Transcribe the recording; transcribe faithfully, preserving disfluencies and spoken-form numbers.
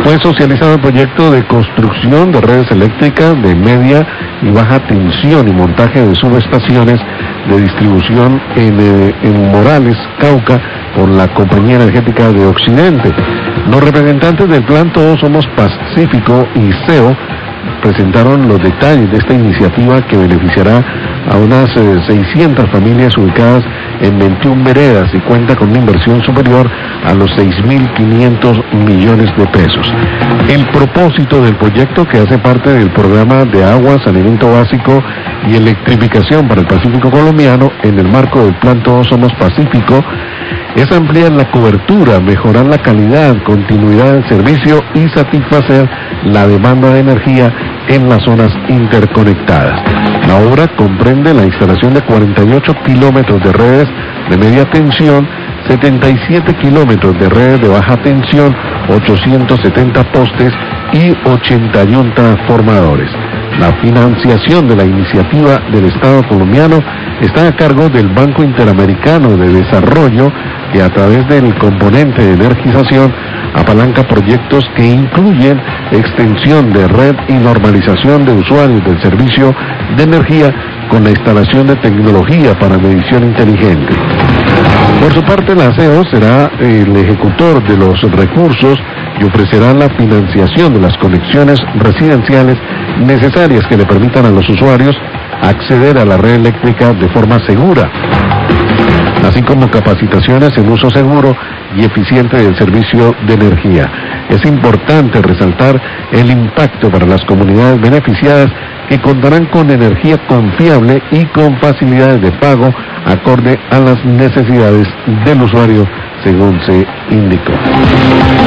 Fue socializado el proyecto de construcción de redes eléctricas de media y baja tensión y montaje de subestaciones de distribución en, eh, en Morales, Cauca, por la Compañía Energética de Occidente. Los representantes del Plan Todos Somos Pacífico y C E O presentaron los detalles de esta iniciativa que beneficiará a unas eh, seiscientas familias ubicadas en veintiuna veredas y cuenta con una inversión superior a los seis mil quinientos millones de pesos. El propósito del proyecto, que hace parte del programa de agua, saneamiento básico y electrificación para el Pacífico colombiano, en el marco del Plan Todos Somos Pacífico, es ampliar la cobertura, mejorar la calidad, continuidad del servicio y satisfacer la demanda de energía en las zonas interconectadas. La obra comprende la instalación de cuarenta y ocho kilómetros de redes de media tensión, setenta y siete kilómetros de redes de baja tensión, ochocientos setenta postes y ochenta y uno transformadores. La financiación de la iniciativa del Estado colombiano está a cargo del Banco Interamericano de Desarrollo, que a través del componente de energización apalanca proyectos que incluyen extensión de red y normalización de usuarios del servicio de energía con la instalación de tecnología para medición inteligente. Por su parte, la C E O será el ejecutor de los recursos y ofrecerá la financiación de las conexiones residenciales necesarias que le permitan a los usuarios acceder a la red eléctrica de forma segura, así como capacitaciones en uso seguro y eficiente del servicio de energía. Es importante resaltar el impacto para las comunidades beneficiadas, que contarán con energía confiable y con facilidades de pago acorde a las necesidades del usuario, según se indicó.